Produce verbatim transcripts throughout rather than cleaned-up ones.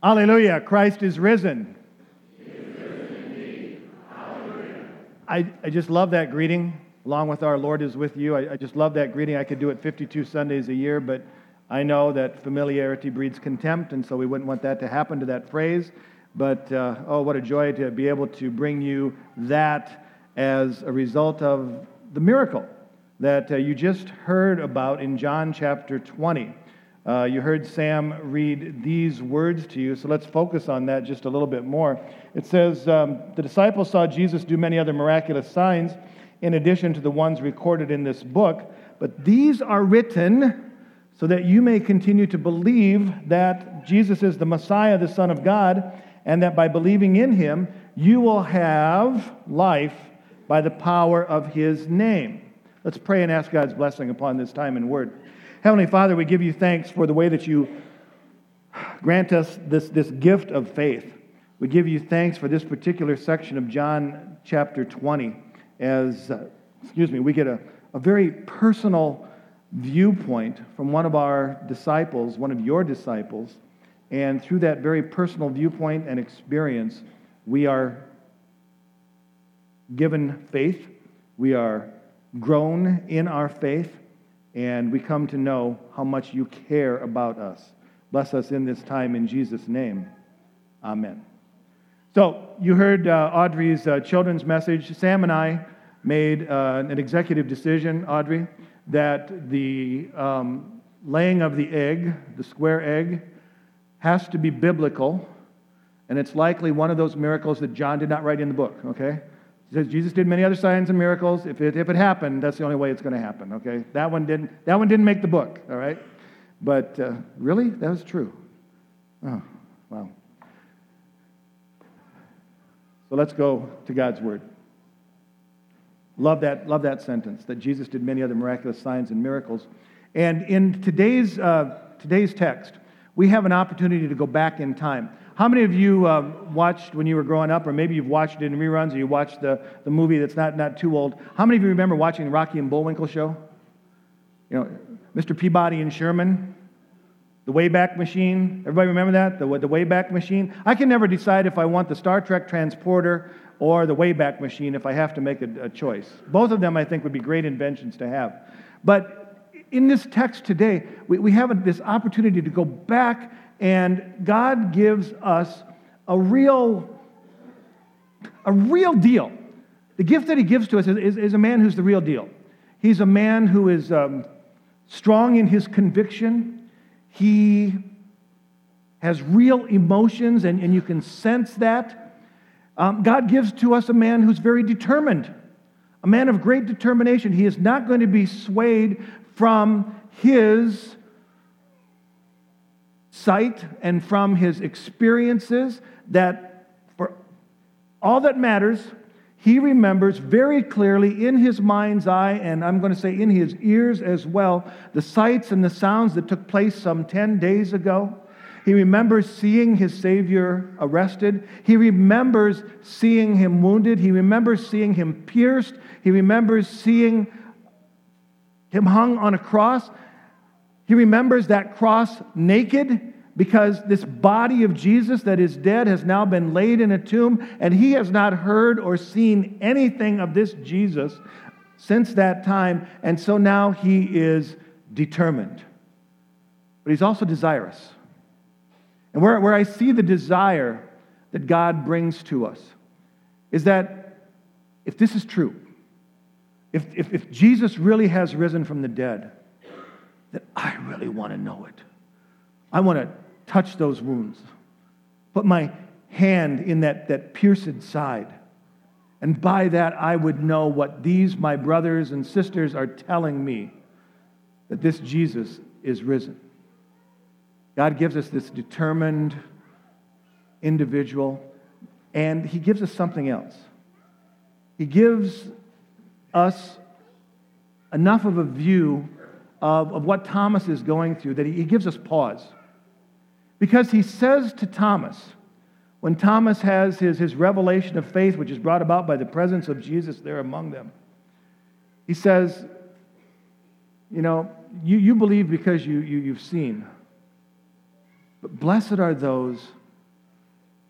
Hallelujah, Christ is risen. He is risen indeed. Hallelujah. I, I just love that greeting, along with our Lord is with you. I, I just love that greeting. I could do it fifty-two Sundays a year, but I know that familiarity breeds contempt, and so we wouldn't want that to happen to that phrase. But, uh, oh, what a joy to be able to bring you that as a result of the miracle that uh, you just heard about in John chapter twenty. Uh, you heard Sam read these words to you, so let's focus on that just a little bit more. It says, um, the disciples saw Jesus do many other miraculous signs in addition to the ones recorded in this book, but these are written so that you may continue to believe that Jesus is the Messiah, the Son of God, and that by believing in him, you will have life by the power of his name. Let's pray and ask God's blessing upon this time and word. Heavenly Father, we give you thanks for the way that you grant us this, this gift of faith. We give you thanks for this particular section of John chapter twenty as, uh, excuse me, we get a, a very personal viewpoint from one of our disciples, one of your disciples, and through that very personal viewpoint and experience, we are given faith, we are grown in our faith, and we come to know how much you care about us. Bless us in this time in Jesus' name. Amen. So, you heard uh, Audrey's uh, children's message. Sam and I made uh, an executive decision, Audrey, that the um, laying of the egg, the square egg, has to be biblical, and it's likely one of those miracles that John did not write in the book, okay? He says Jesus did many other signs and miracles. If it if it happened, that's the only way it's going to happen, okay? That one didn't that one didn't make the book, all right? But uh, really, that was true. Oh, wow. So let's go to God's word. Love that, love that sentence, that Jesus did many other miraculous signs and miracles. And in today's uh, today's text, we have an opportunity to go back in time. How many of you uh, watched when you were growing up, or maybe you've watched it in reruns, or you watched the, the movie that's not, not too old? How many of you remember watching the Rocky and Bullwinkle show? You know, Mister Peabody and Sherman, the Wayback Machine. Everybody remember that? The, the Wayback Machine? I can never decide if I want the Star Trek transporter or the Wayback Machine if I have to make a, a choice. Both of them, I think, would be great inventions to have. But in this text today, we, we have this opportunity to go back, and God gives us a real, a real deal. The gift that he gives to us is, is, is a man who's the real deal. He's a man who is um, strong in his conviction. He has real emotions, and, and you can sense that. Um, God gives to us a man who's very determined, a man of great determination. He is not going to be swayed from his sight and from his experiences, that for all that matters, he remembers very clearly in his mind's eye, and I'm going to say in his ears as well, the sights and the sounds that took place some ten days ago. He remembers seeing his Savior arrested. He remembers seeing him wounded. He remembers seeing him pierced. He remembers seeing him hung on a cross. He remembers that cross naked, because this body of Jesus that is dead has now been laid in a tomb, and he has not heard or seen anything of this Jesus since that time, and so now he is determined. But he's also desirous. And where, where I see the desire that God brings to us is that if this is true, if, if, if Jesus really has risen from the dead, that I really want to know it. I want to touch those wounds, put my hand in that, that pierced side, and by that I would know what these, my brothers and sisters, are telling me, that this Jesus is risen. God gives us this determined individual, and he gives us something else. He gives us enough of a view of, of what Thomas is going through that he, he gives us pause. Because he says to Thomas, when Thomas has his, his revelation of faith, which is brought about by the presence of Jesus there among them, he says, you know, you, you believe because you, you, you've seen. But blessed are those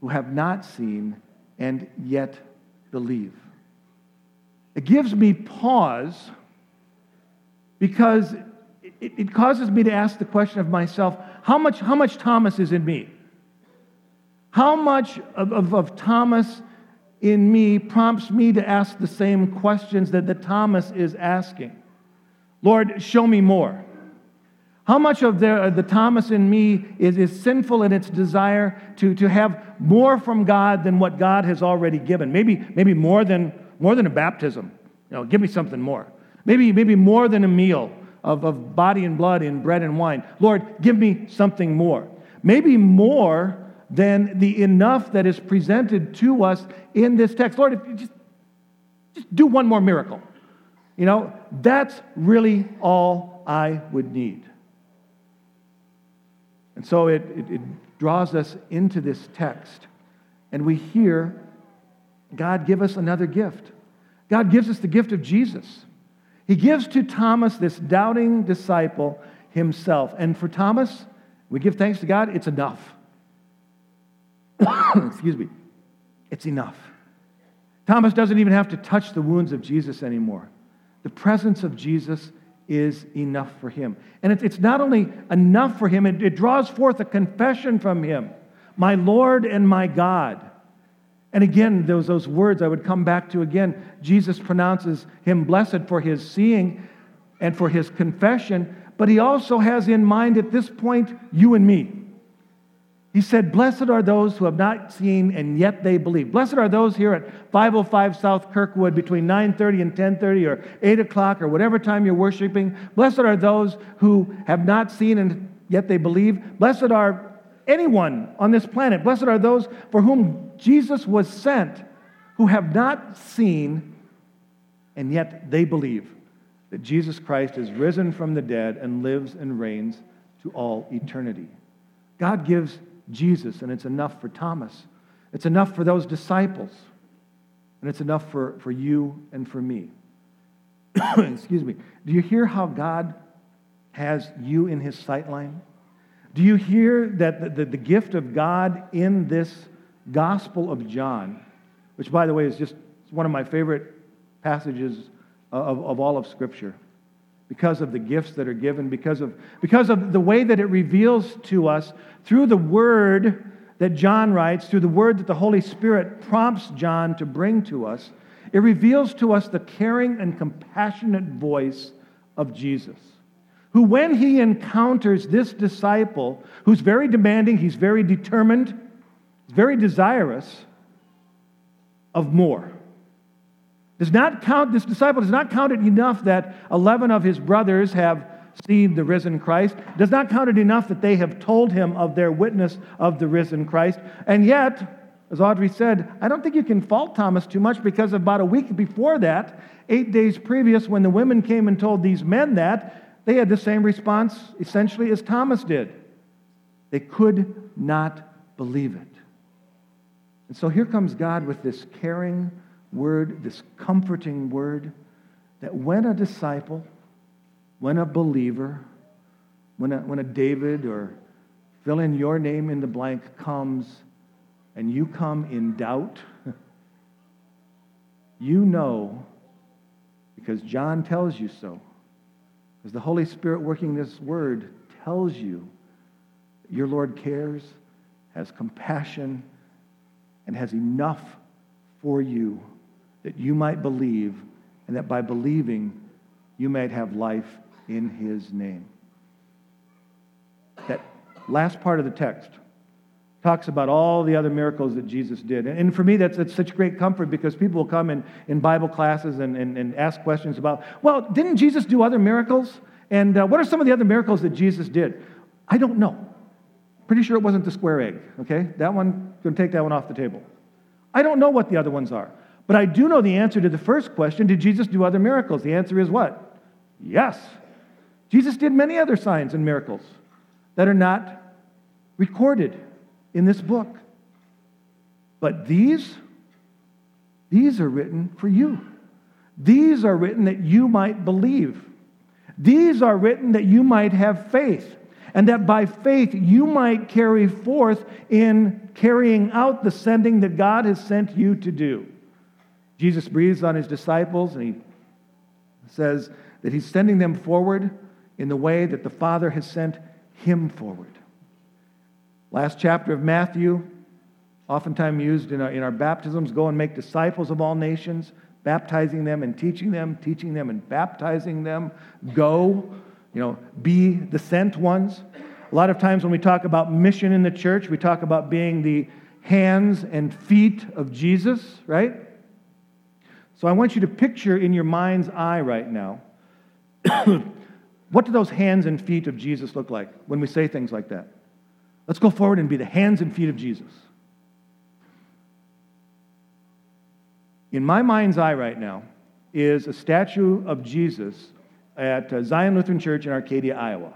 who have not seen and yet believe. It gives me pause because it, it causes me to ask the question of myself, how much, how much Thomas is in me? How much of, of, of Thomas in me prompts me to ask the same questions that, that Thomas is asking? Lord, show me more. How much of the, the Thomas in me is, is sinful in its desire to, to have more from God than what God has already given? Maybe, maybe more than, more than a baptism. You know, give me something more. Maybe, maybe more than a meal of, of body and blood in bread and wine. Lord, give me something more. Maybe more than the enough that is presented to us in this text. Lord, if you just, just do one more miracle. You know, that's really all I would need. And so it, it, it draws us into this text, and we hear God give us another gift. God gives us the gift of Jesus. He gives to Thomas, this doubting disciple, himself. And for Thomas, we give thanks to God, it's enough. Excuse me. It's enough. Thomas doesn't even have to touch the wounds of Jesus anymore. The presence of Jesus is enough for him. And it, it's not only enough for him, it, it draws forth a confession from him. My Lord and my God. And again, those, those words I would come back to again. Jesus pronounces him blessed for his seeing and for his confession, but he also has in mind at this point you and me. He said, blessed are those who have not seen and yet they believe. Blessed are those here at five oh five South Kirkwood between nine thirty and ten thirty or eight o'clock or whatever time you're worshiping. Blessed are those who have not seen and yet they believe. Blessed are anyone on this planet. Blessed are those for whom Jesus was sent, who have not seen and yet they believe that Jesus Christ is risen from the dead and lives and reigns to all eternity. God gives Jesus, and it's enough for Thomas. It's enough for those disciples. And it's enough for, for you and for me. Excuse me. Do you hear how God has you in his sight line? Do you hear that the, the, the gift of God in this Gospel of John, which, by the way, is just one of my favorite passages of, of all of Scripture, because of the gifts that are given, because of, because of the way that it reveals to us through the word that John writes, through the word that the Holy Spirit prompts John to bring to us, it reveals to us the caring and compassionate voice of Jesus, who when he encounters this disciple, who's very demanding, he's very determined, he's very desirous of more. Does not count, this disciple does not count it enough that eleven of his brothers have seen the risen Christ. Does not count it enough that they have told him of their witness of the risen Christ. And yet, as Audrey said, I don't think you can fault Thomas too much, because about a week before that, eight days previous, when the women came and told these men that, they had the same response essentially as Thomas did. They could not believe it. And so here comes God with this caring word, this comforting word, that when a disciple, when a believer, when a, when a David, or fill in your name in the blank, comes and you come in doubt, you know, because John tells you so, because the Holy Spirit working this word tells you that your Lord cares, has compassion, and has enough for you that you might believe, and that by believing, you might have life in his name. That last part of the text talks about all the other miracles that Jesus did. And for me, that's, that's such great comfort, because people will come in, in Bible classes and, and, and ask questions about, well, didn't Jesus do other miracles? And uh, what are some of the other miracles that Jesus did? I don't know. Pretty sure it wasn't the square egg, okay? That one, going to take that one off the table. I don't know what the other ones are. But I do know the answer to the first question, did Jesus do other miracles? The answer is what? Yes. Jesus did many other signs and miracles that are not recorded in this book. But these, these are written for you. These are written that you might believe. These are written that you might have faith. and that by faith you might carry forth in carrying out the sending that God has sent you to do. Jesus breathes on his disciples, and he says that he's sending them forward in the way that the Father has sent him forward. Last chapter of Matthew, oftentimes used in our, in our baptisms, go and make disciples of all nations, baptizing them and teaching them, teaching them and baptizing them. Go, you know, be the sent ones. A lot of times when we talk about mission in the church, we talk about being the hands and feet of Jesus, right? So I want you to picture in your mind's eye right now, what do those hands and feet of Jesus look like when we say things like that? Let's go forward and be the hands and feet of Jesus. In my mind's eye right now is a statue of Jesus at Zion Lutheran Church in Arcadia, Iowa.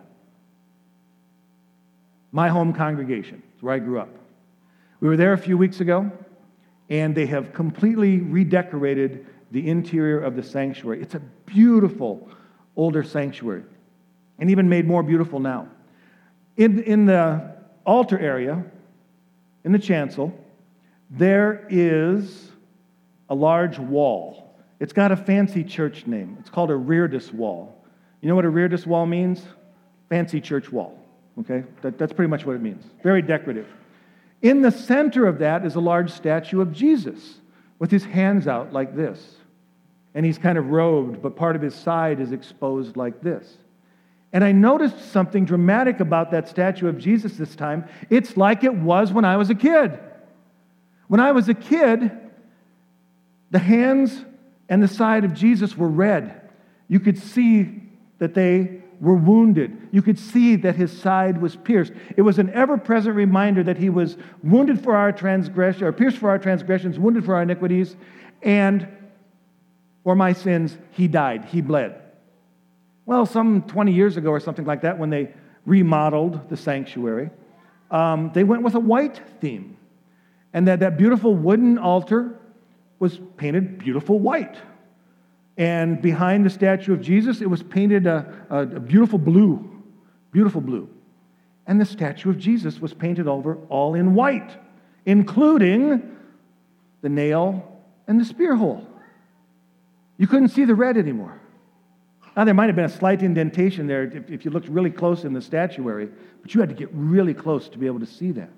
My home congregation. It's where I grew up. We were there a few weeks ago, and they have completely redecorated the interior of the sanctuary. It's a beautiful older sanctuary, and even made more beautiful now. In, in the altar area, in the chancel, there is a large wall. It's got a fancy church name. It's called a reredos wall. You know what a reredos wall means? Fancy church wall. Okay? That, that's pretty much what it means. Very decorative. In the center of that is a large statue of Jesus with his hands out like this. And he's kind of robed, but part of his side is exposed like this. And I noticed something dramatic about that statue of Jesus this time. It's like it was when I was a kid. When I was a kid, the hands and the side of Jesus were red. You could see that they were wounded. You could see that his side was pierced. It was an ever-present reminder that he was wounded for our transgression, or pierced for our transgressions, wounded for our iniquities, and for my sins, he died. He bled. Well, some twenty years ago or something like that, when they remodeled the sanctuary, um, they went with a white theme. And that, that beautiful wooden altar was painted beautiful white. And behind the statue of Jesus, it was painted a, a, a beautiful blue, beautiful blue. And the statue of Jesus was painted over all in white, including the nail and the spear hole. You couldn't see the red anymore. Now, there might have been a slight indentation there if, if you looked really close in the statuary, but you had to get really close to be able to see that.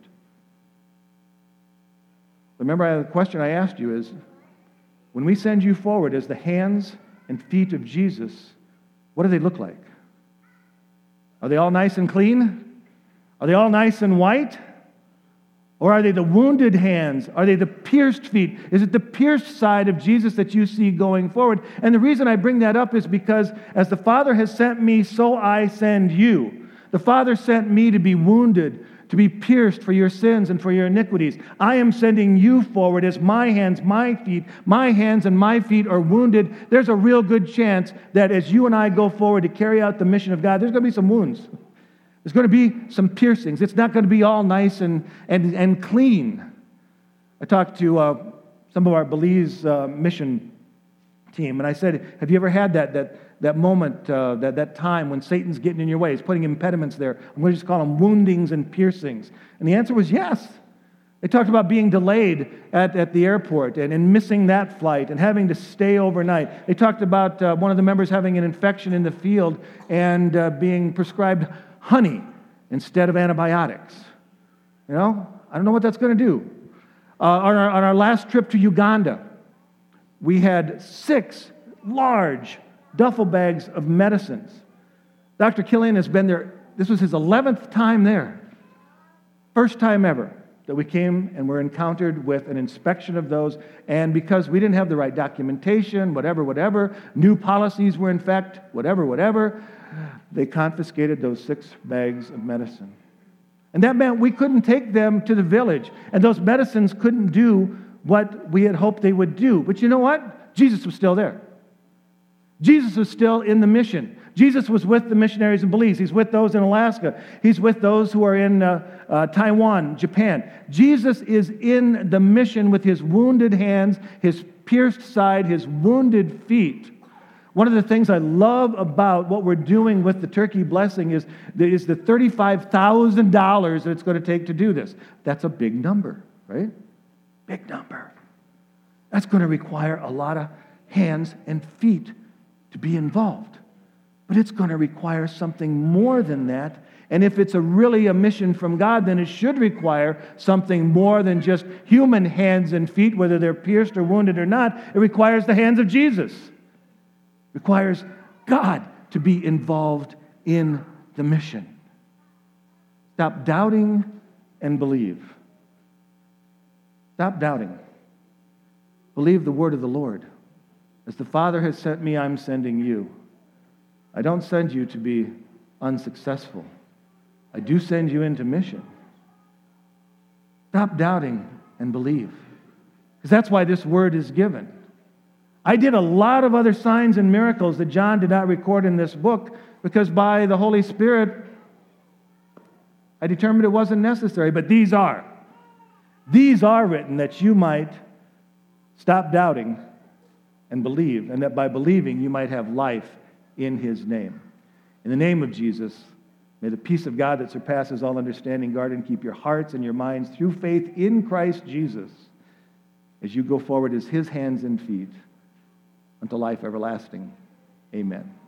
Remember, the question I asked you is, when we send you forward as the hands and feet of Jesus, what do they look like? Are they all nice and clean? Are they all nice and white? Or are they the wounded hands? Are they the pierced feet? Is it the pierced side of Jesus that you see going forward? And the reason I bring that up is because as the Father has sent me, so I send you. The Father sent me to be wounded, to be pierced for your sins and for your iniquities. I am sending you forward as my hands, my feet, my hands and my feet are wounded. There's a real good chance that as you and I go forward to carry out the mission of God, there's going to be some wounds. There's going to be some piercings. It's not going to be all nice and, and, and clean. I talked to uh, some of our Belize uh, mission team, and I said, have you ever had that that that moment, uh, that, that time when Satan's getting in your way? He's putting impediments there. I'm going to just call them woundings and piercings. And the answer was yes. They talked about being delayed at, at the airport and, and missing that flight and having to stay overnight. They talked about uh, one of the members having an infection in the field and uh, being prescribed honey instead of antibiotics. You know, I don't know what that's going to do. Uh, on, our, on our last trip to Uganda, we had six large duffel bags of medicines. Doctor Killian has been there. This was his eleventh time there. First time ever that we came and were encountered with an inspection of those. And because we didn't have the right documentation, whatever, whatever, new policies were in effect, whatever, whatever, they confiscated those six bags of medicine. And that meant we couldn't take them to the village. And those medicines couldn't do what we had hoped they would do. But you know what? Jesus was still there. Jesus was still in the mission. Jesus was with the missionaries in Belize. He's with those in Alaska. He's with those who are in uh, uh, Taiwan, Japan. Jesus is in the mission with his wounded hands, his pierced side, his wounded feet. One of the things I love about what we're doing with the turkey blessing is, is the thirty-five thousand dollars that it's going to take to do this. That's a big number, right? Big number. That's going to require a lot of hands and feet to be involved. But it's going to require something more than that. And if it's a really a mission from God, then it should require something more than just human hands and feet, whether they're pierced or wounded or not. It requires the hands of Jesus. It requires God to be involved in the mission. Stop doubting and believe. Stop doubting. Believe the word of the Lord. As the Father has sent me, I'm sending you. I don't send you to be unsuccessful. I do send you into mission. Stop doubting and believe. Because that's why this word is given. I did a lot of other signs and miracles that John did not record in this book because by the Holy Spirit, I determined it wasn't necessary. But these are. These are written that you might stop doubting and believe, and that by believing you might have life in His name. In the name of Jesus, may the peace of God that surpasses all understanding guard and keep your hearts and your minds through faith in Christ Jesus as you go forward as His hands and feet unto life everlasting. Amen.